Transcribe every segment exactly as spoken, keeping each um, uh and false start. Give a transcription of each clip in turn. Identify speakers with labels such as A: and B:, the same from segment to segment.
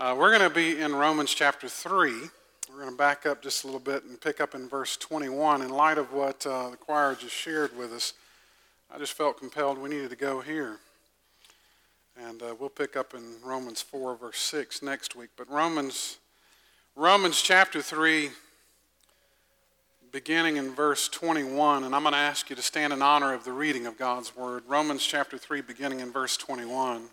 A: Uh, we're going to be in Romans chapter three. We're going to back up just a little bit and pick up in verse twenty-one. In light of what uh, the choir just shared with us, I just felt compelled we needed to go here. And uh, we'll pick up in Romans four, verse six next week. But Romans, Romans chapter three, beginning in verse twenty-one, and I'm going to ask you to stand in honor of the reading of God's word. Romans chapter three, beginning in verse twenty-one.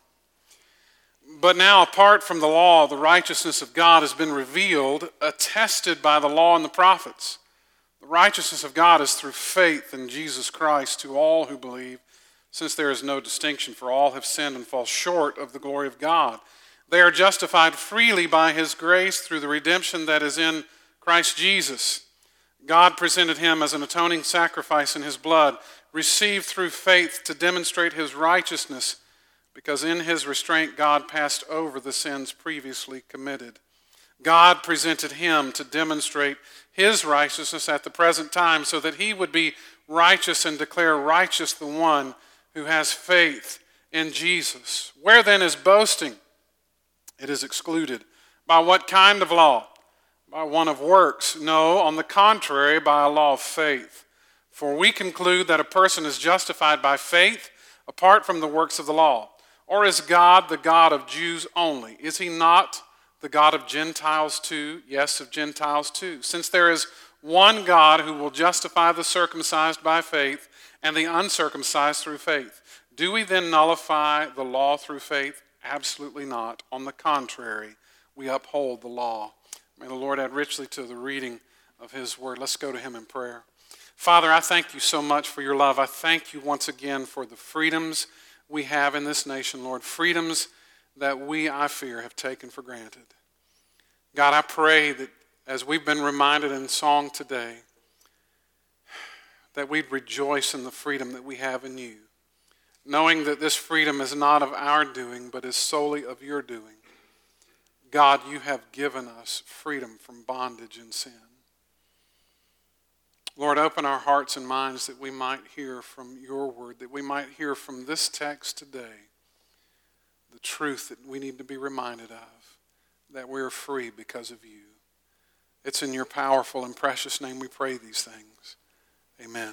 A: But now, apart from the law, the righteousness of God has been revealed, attested by the law and the prophets. The righteousness of God is through faith in Jesus Christ to all who believe, since there is no distinction, for all have sinned and fall short of the glory of God. They are justified freely by his grace through the redemption that is in Christ Jesus. God presented him as an atoning sacrifice in his blood, received through faith to demonstrate his righteousness, because in his restraint God passed over the sins previously committed. God presented him to demonstrate his righteousness at the present time, so that he would be righteous and declare righteous the one who has faith in Jesus. Where then is boasting? It is excluded. By what kind of law? By one of works? No, on the contrary, by a law of faith. For we conclude that a person is justified by faith apart from the works of the law. Or is God the God of Jews only? Is he not the God of Gentiles too? Yes, of Gentiles too. Since there is one God who will justify the circumcised by faith and the uncircumcised through faith. Do we then nullify the law through faith? Absolutely not. On the contrary, we uphold the law. May the Lord add richly to the reading of his word. Let's go to him in prayer. Father, I thank you so much for your love. I thank you once again for the freedoms we have in this nation, Lord, freedoms that we, I fear, have taken for granted. God, I pray that as we've been reminded in song today, that we'd rejoice in the freedom that we have in you, knowing that this freedom is not of our doing, but is solely of your doing. God, you have given us freedom from bondage and sin. Lord, open our hearts and minds that we might hear from your word, that we might hear from this text today the truth that we need to be reminded of, that we are free because of you. It's in your powerful and precious name we pray these things. Amen.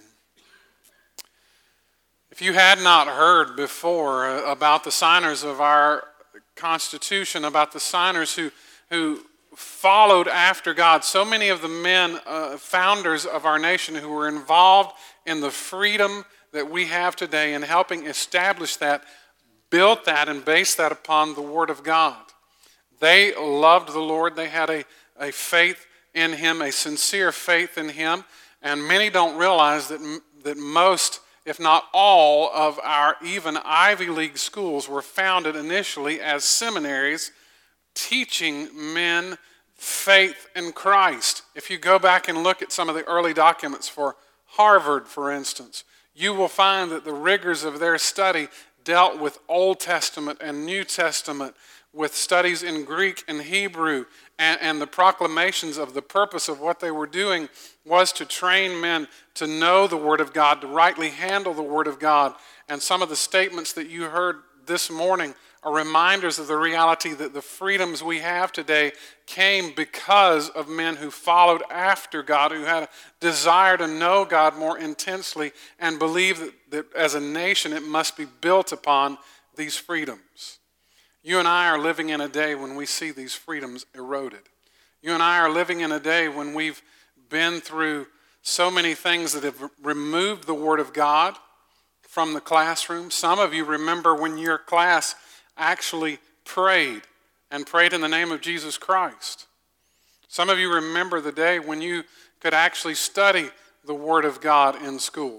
A: If you had not heard before about the signers of our Constitution, about the signers who, who followed after God, so many of the men, uh, founders of our nation who were involved in the freedom that we have today and helping establish that, built that and based that upon the Word of God. They loved the Lord. They had a, a faith in him, a sincere faith in him. And many don't realize that, that most, if not all, of our even Ivy League schools were founded initially as seminaries teaching men faith in Christ. If you go back and look at some of the early documents for Harvard, for instance, you will find that the rigors of their study dealt with Old Testament and New Testament, with studies in Greek and Hebrew, and, and the proclamations of the purpose of what they were doing was to train men to know the Word of God, to rightly handle the Word of God. And some of the statements that you heard this morning are reminders of the reality that the freedoms we have today came because of men who followed after God, who had a desire to know God more intensely and believe that, that as a nation it must be built upon these freedoms. You and I are living in a day when we see these freedoms eroded. You and I are living in a day when we've been through so many things that have removed the Word of God from the classroom. Some of you remember when your class actually prayed and prayed in the name of Jesus Christ. Some of you remember the day when you could actually study the Word of God in school.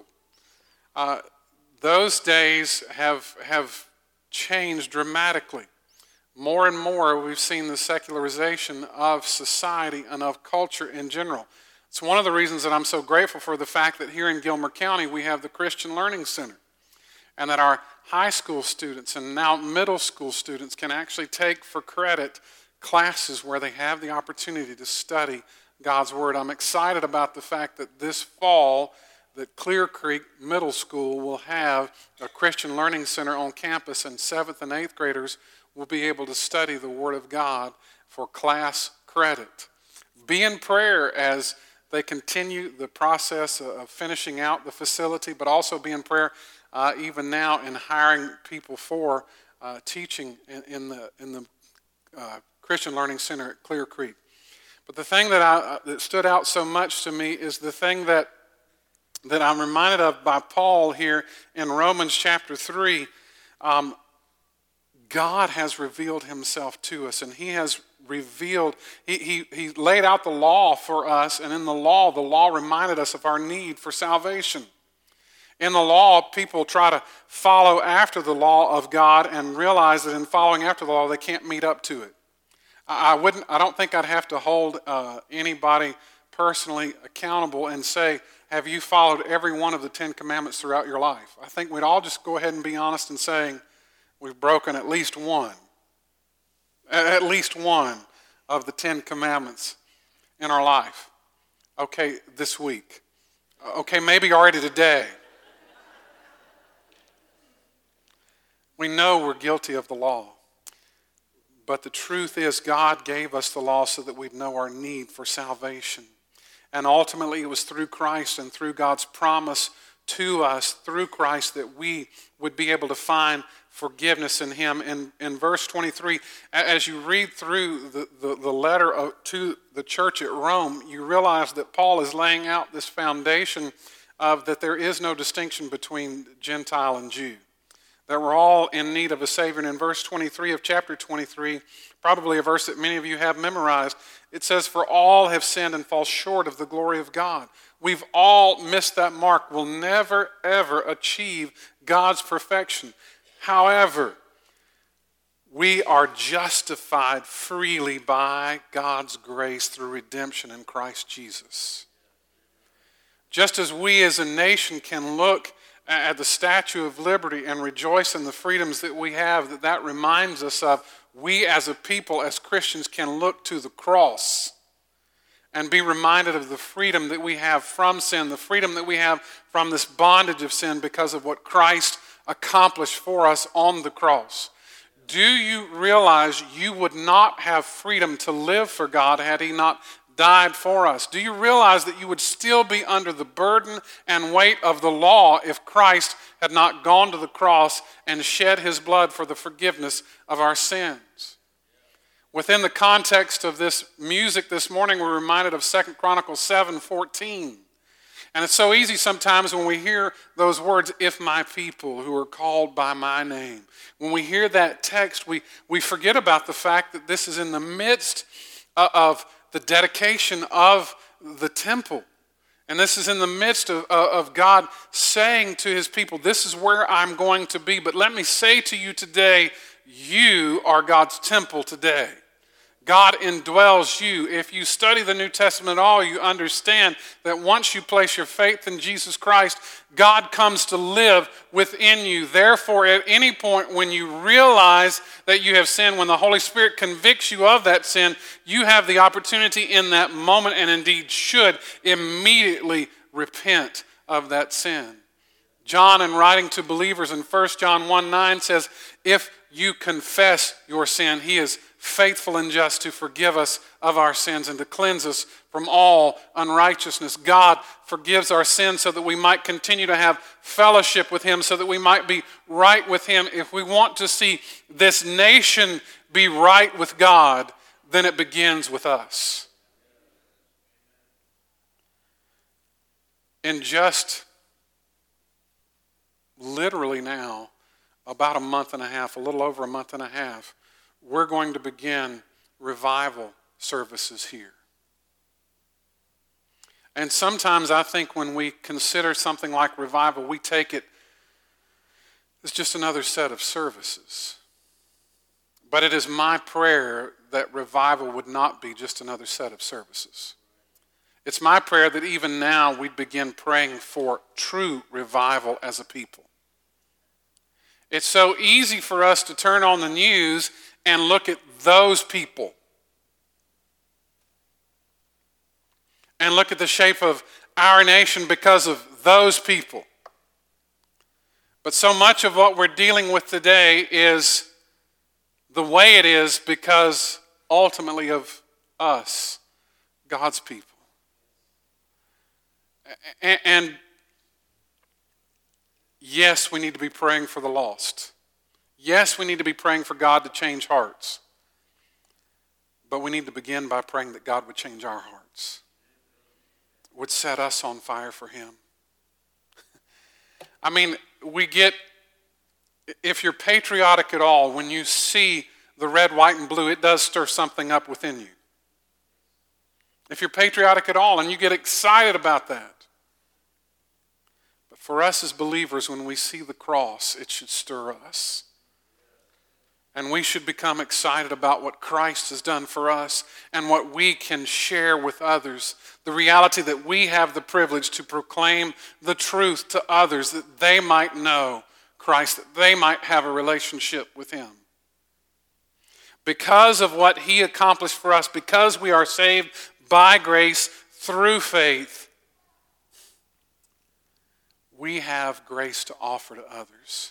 A: Uh, those days have, have changed dramatically. More and more we've seen the secularization of society and of culture in general. It's one of the reasons that I'm so grateful for the fact that here in Gilmer County we have the Christian Learning Center, and that our high school students and now middle school students can actually take for credit classes where they have the opportunity to study God's Word. I'm excited about the fact that this fall that Clear Creek Middle School will have a Christian Learning Center on campus, and seventh and eighth graders will be able to study the Word of God for class credit. Be in prayer as they continue the process of finishing out the facility, but also be in prayer uh, even now in hiring people for uh, teaching in, in the, in the uh, Christian Learning Center at Clear Creek. But the thing that, I, that stood out so much to me is the thing that, that I'm reminded of by Paul here in Romans chapter three. Um, God has revealed himself to us, and he has revealed, he, he, he laid out the law for us, and in the law, the law reminded us of our need for salvation. In the law, people try to follow after the law of God and realize that in following after the law, they can't meet up to it. I, I wouldn't. I don't think I'd have to hold uh, anybody personally accountable and say, have you followed every one of the Ten Commandments throughout your life? I think we'd all just go ahead and be honest in saying we've broken at least one. At least one of the Ten Commandments in our life. Okay, this week. Okay, maybe already today. We know we're guilty of the law. But the truth is God gave us the law so that we'd know our need for salvation. And ultimately it was through Christ and through God's promise to us through Christ that we would be able to find forgiveness in him. In, in verse twenty-three, as you read through the, the, the letter of, to the church at Rome, you realize that Paul is laying out this foundation of that there is no distinction between Gentile and Jew, that we're all in need of a Savior. And in verse twenty-three of chapter twenty-three, probably a verse that many of you have memorized, it says, for all have sinned and fall short of the glory of God. We've all missed that mark. We'll never, ever achieve God's perfection. However, we are justified freely by God's grace through redemption in Christ Jesus. Just as we as a nation can look at the Statue of Liberty and rejoice in the freedoms that we have, that that reminds us of, we as a people, as Christians, can look to the cross and be reminded of the freedom that we have from sin, the freedom that we have from this bondage of sin because of what Christ accomplished for us on the cross. Do you realize you would not have freedom to live for God had he not died for us? Do you realize that you would still be under the burden and weight of the law if Christ had not gone to the cross and shed his blood for the forgiveness of our sins? Within the context of this music this morning, we're reminded of Second Chronicles seven fourteen. And it's so easy sometimes when we hear those words, if my people who are called by my name. When we hear that text, we, we forget about the fact that this is in the midst of the dedication of the temple. And this is in the midst of, of God saying to his people, this is where I'm going to be. But let me say to you today, you are God's temple today. God indwells you. If you study the New Testament at all, you understand that once you place your faith in Jesus Christ, God comes to live within you. Therefore, at any point when you realize that you have sinned, when the Holy Spirit convicts you of that sin, you have the opportunity in that moment, and indeed should, immediately repent of that sin. John, in writing to believers in First John one nine, says, if you confess your sin, he is faithful and just to forgive us of our sins and to cleanse us from all unrighteousness. God forgives our sins so that we might continue to have fellowship with him, so that we might be right with him. If we want to see this nation be right with God, then it begins with us. In just literally now, about a month and a half, a little over a month and a half, we're going to begin revival services here. And sometimes I think when we consider something like revival, we take it as just another set of services. But it is my prayer that revival would not be just another set of services. It's my prayer that even now we'd begin praying for true revival as a people. It's so easy for us to turn on the news and look at those people and look at the shape of our nation because of those people. But so much of what we're dealing with today is the way it is because ultimately of us, God's people. And yes, we need to be praying for the lost. Yes, we need to be praying for God to change hearts. But we need to begin by praying that God would change our hearts, would set us on fire for him. I mean, we get, if you're patriotic at all, when you see the red, white, and blue, it does stir something up within you. If you're patriotic at all and you get excited about that. But for us as believers, when we see the cross, it should stir us. And we should become excited about what Christ has done for us and what we can share with others. The reality that we have the privilege to proclaim the truth to others, that they might know Christ, that they might have a relationship with him. Because of what he accomplished for us, because we are saved by grace through faith, we have grace to offer to others.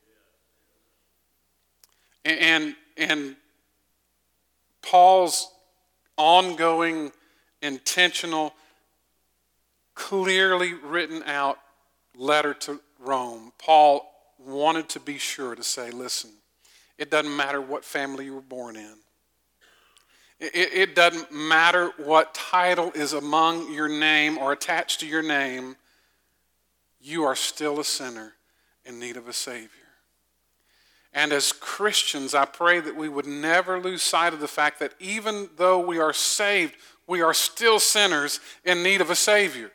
A: And, and Paul's ongoing, intentional, clearly written out letter to Rome, Paul wanted to be sure to say, listen, it doesn't matter what family you were born in. It, it doesn't matter what title is among your name or attached to your name. You are still a sinner in need of a Savior. And as Christians, I pray that we would never lose sight of the fact that even though we are saved, we are still sinners in need of a Savior.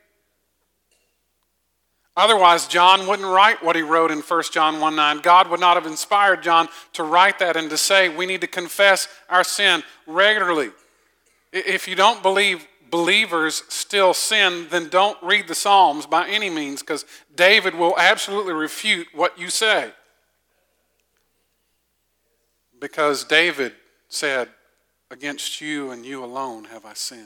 A: Otherwise, John wouldn't write what he wrote in First John one nine. God would not have inspired John to write that and to say we need to confess our sin regularly. If you don't believe believers still sin, then don't read the Psalms by any means, because David will absolutely refute what you say. Because David said, against you and you alone have I sinned.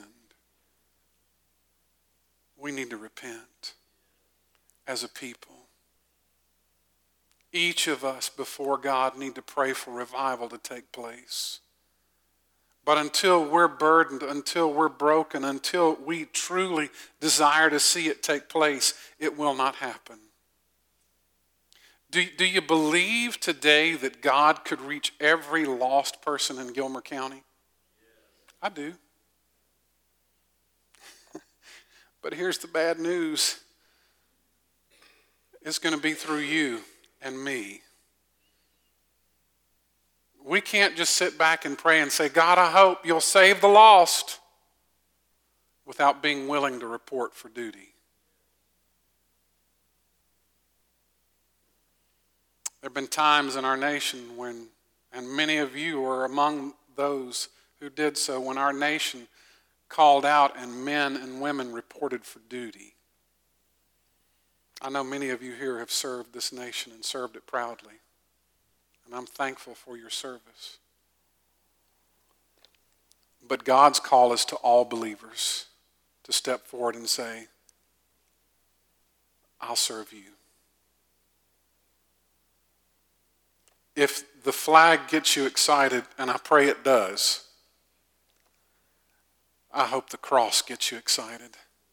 A: We need to repent as a people. Each of us before God need to pray for revival to take place. But until we're burdened, until we're broken, until we truly desire to see it take place, it will not happen. Do, do you believe today that God could reach every lost person in Gilmer County? I do. But here's the bad news. It's going to be through you and me. We can't just sit back and pray and say, God, I hope you'll save the lost, without being willing to report for duty. There have been times in our nation when, and many of you are among those who did so, when our nation called out and men and women reported for duty. I know many of you here have served this nation and served it proudly, and I'm thankful for your service. But God's call is to all believers to step forward and say, I'll serve you. If the flag gets you excited, and I pray it does, I hope the cross gets you excited.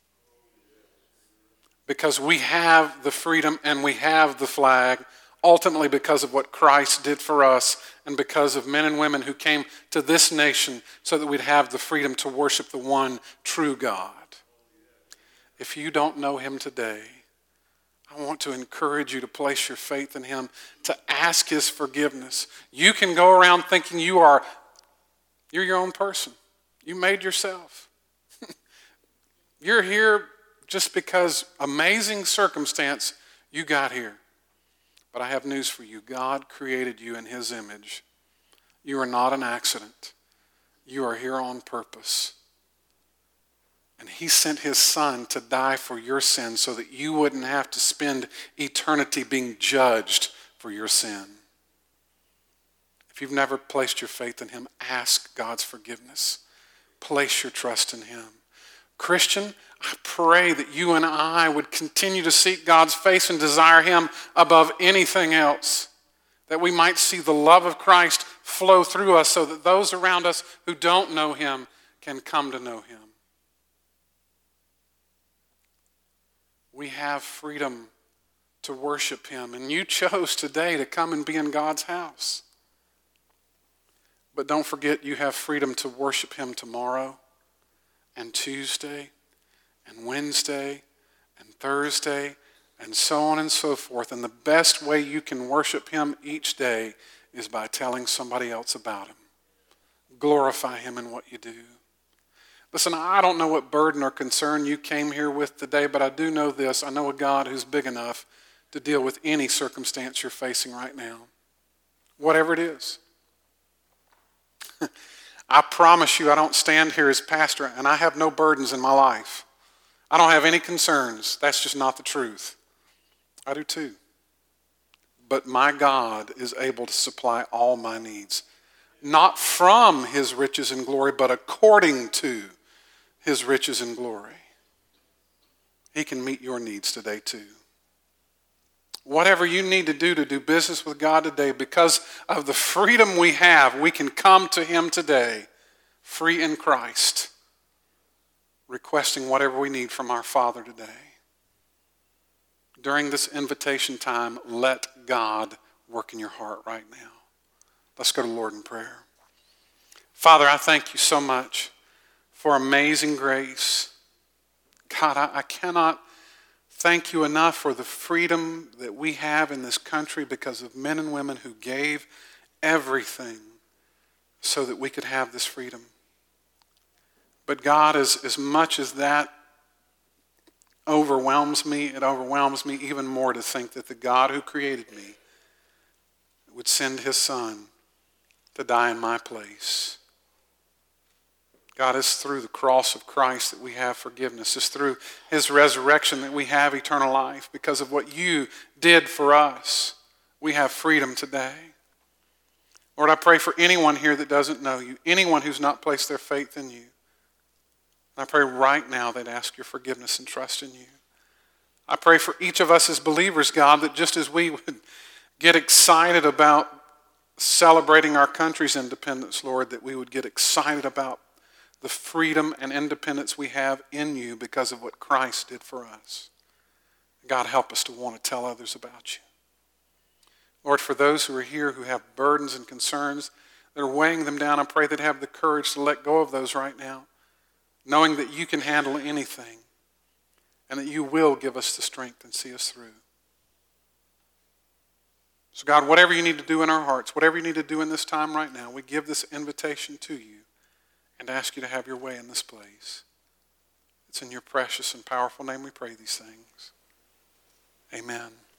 A: Because we have the freedom and we have the flag, ultimately because of what Christ did for us and because of men and women who came to this nation so that we'd have the freedom to worship the one true God. If you don't know him today, I want to encourage you to place your faith in him, to ask his forgiveness. You can go around thinking you are, you're your own person. You made yourself. You're here just because amazing circumstance you got here. But I have news for you. God created you in his image. You are not an accident. You are here on purpose. And he sent his son to die for your sins so that you wouldn't have to spend eternity being judged for your sin. If you've never placed your faith in him, ask God's forgiveness. Place your trust in him. Christian, I pray that you and I would continue to seek God's face and desire him above anything else. that we might see the love of Christ flow through us so that those around us who don't know him can come to know him. We have freedom to worship him, and you chose today to come and be in God's house. But don't forget, you have freedom to worship him tomorrow and Tuesday and Wednesday and Thursday and so on and so forth. And the best way you can worship him each day is by telling somebody else about him. Glorify him in what you do. Listen, I don't know what burden or concern you came here with today, but I do know this. I know a God who's big enough to deal with any circumstance you're facing right now, whatever it is. I promise you, I don't stand here as pastor and I have no burdens in my life. I don't have any concerns. That's just not the truth. I do too. But my God is able to supply all my needs, not from his riches and glory, but according to his riches and glory. He can meet your needs today too. Whatever you need to do to do business with God today, because of the freedom we have, we can come to him today, free in Christ, requesting whatever we need from our Father today. During this invitation time, let God work in your heart right now. Let's go to the Lord in prayer. Father, I thank you so much for amazing grace. God, I, I cannot thank you enough for the freedom that we have in this country because of men and women who gave everything so that we could have this freedom. But God, as, as much as that overwhelms me, it overwhelms me even more to think that the God who created me would send his son to die in my place. God, it's through the cross of Christ that we have forgiveness. It's through his resurrection that we have eternal life. Because of what you did for us, we have freedom today. Lord, I pray for anyone here that doesn't know you, anyone who's not placed their faith in you. I pray right now they'd ask your forgiveness and trust in you. I pray for each of us as believers, God, that just as we would get excited about celebrating our country's independence, Lord, that we would get excited about the freedom and independence we have in you because of what Christ did for us. God, help us to want to tell others about you. Lord, for those who are here who have burdens and concerns that are weighing them down, I pray they'd have the courage to let go of those right now, knowing that you can handle anything and that you will give us the strength and see us through. So God, whatever you need to do in our hearts, whatever you need to do in this time right now, we give this invitation to you and ask you to have your way in this place. It's in your precious and powerful name we pray these things. Amen.